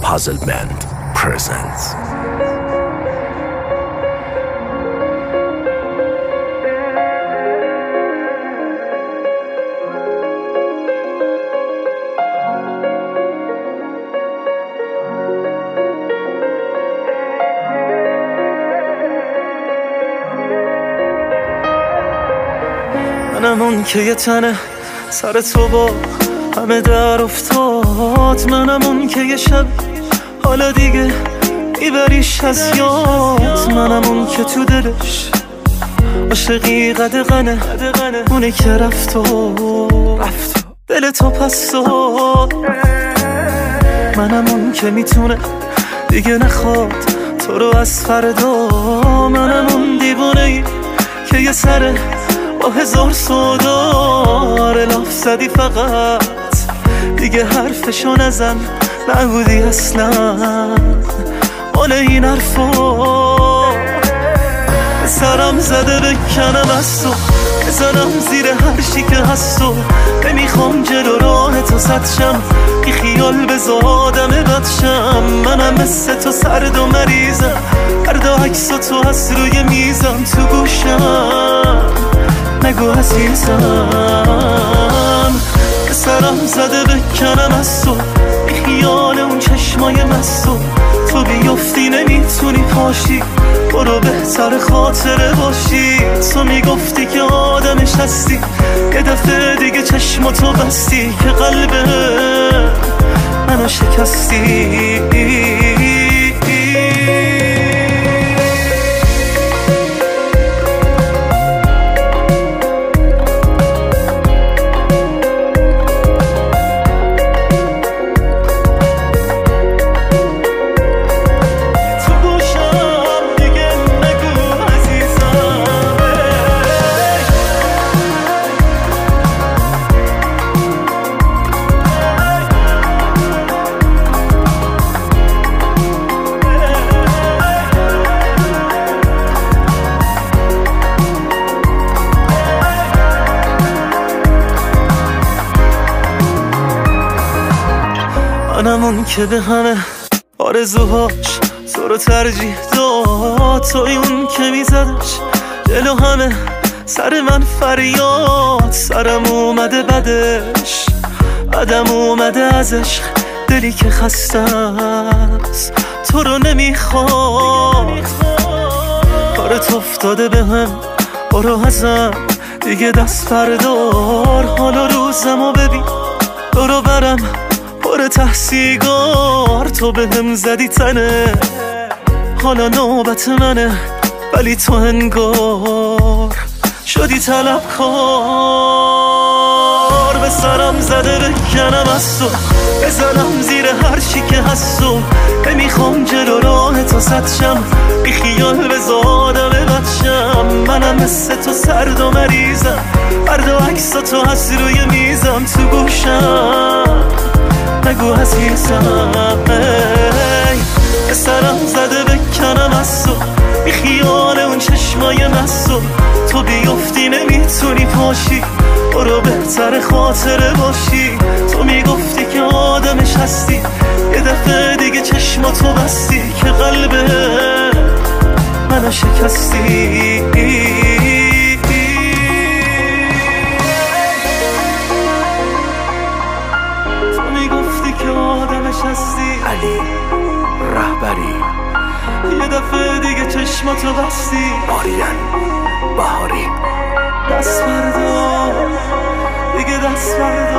Puzzle Band presents. منم اون که یه تنه سر تو با همه در افتاد. منم اون که یه شب حالا دیگه میبریش از یاد. منم اون که تو دلش عاشقی قدغنه، اونه که رفت و دل تو پس داد. منم اون که میتونه دیگه نخواد تو رو از فردا. منم اون دیوونه ای که یه سره با هزار سودا لاف زدی فقط دیگه حرفشو نزن، نبودی اصلا مال این حرفا. سرم زده بکنم از تو، بزنم زیر هر چی که هست و نمیخوام جلو راه تو سد شم، بی خیال بزادم بدشم. منم مثل تو سرد و مریضم، فردا عکس تو هست روی میزم تو گوشم، نگو عزیزم. سرم زده بکنم از تو، بی خیال اون چشمای مستو تو بیفتی نمیتونی پاشی، برو بهتر خاطره باشی. تو میگفتی که آدمش هستی، یه دفعه دیگه چشماتو بستی که قلبه منو شکستی. منم اون که به همه آرزوهاش تو رو ترجیح داد، توی اون که میزدش جلو همه سر من فریاد. سرم اومده بدش، بدم اومده از عشق، دلی که خسته است تو رو نمیخواد. کارت افتاده به هم، برو ازم دیگه دست بردار. حالا روزمو ببین برو برم پر تحصیگار. تو به هم زدی تنه، حالا نوبت منه، ولی تو انگار شدی طلبکار. به سرم زده بکنم از تو، بزنم زیر هر چی که هست و نمیخوام جلو راه تو سد شم، بی خیال بزادم بدشم. منم مثل تو سرد و مریضم، فردا عکس تو هست روی میزم تو گوشم، نگو عزیزم. به سرم زده بکنم از تو، بی خیال اون چشمای مستو تو بیفتی نمیتونی پاشی، برو بهتر خاطره باشی. تو میگفتی که آدمش هستی، یه دفعه دیگه چشماتو بستی که قلبه منو شکستی. علی رهبری یه دفعه دیگه چشماتو بستی، آریان بهاری دست بردار دیگه دست بردار.